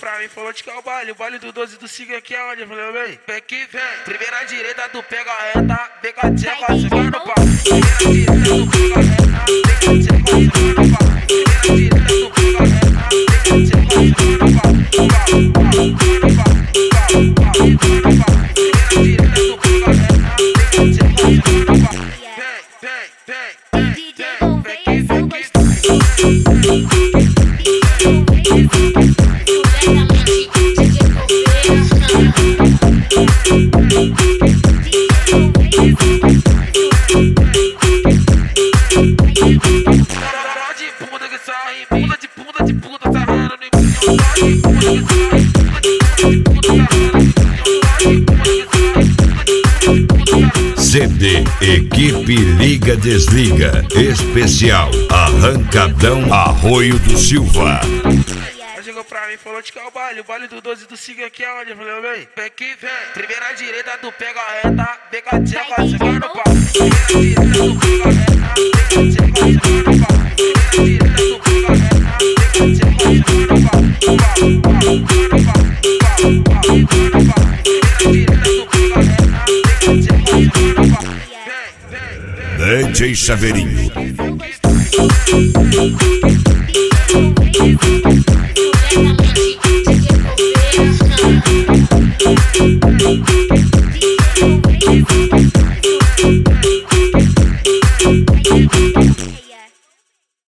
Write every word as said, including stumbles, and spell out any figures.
pra mim, falou de que é o baile. O baile do doze do Siga aqui é onde? Eu falei, vem, vem que vem. Primeira direita, tu pega a reta, vem com a tcheca, segura no pau. Primeira direita, tu pega a reta, vem com a tcheca, segura no pau. Primeira direita, tu pega a reta, vem com a tcheca, segura no pau. Primeira direita, tu pega a reta, vem com a tcheca, segura no pau. Vem, vem, vem, vem, vem que vem que C D Equipe Liga Desliga Especial Arrancadão Arroio do Silva. Chegou pra mim, falou de que é o baile. O baile do doze do Siga aqui é onde? Eu falei, vem, vem que vem. Primeira direita, tu pega a reta, vem com a tcheca, segura no pau. Primeira direita, tu pega a reta, vem com a tcheca, segura no pau. Primeira direita, tu pega a reta, vem com a tcheca, segura no pau. D J Chaveirinho.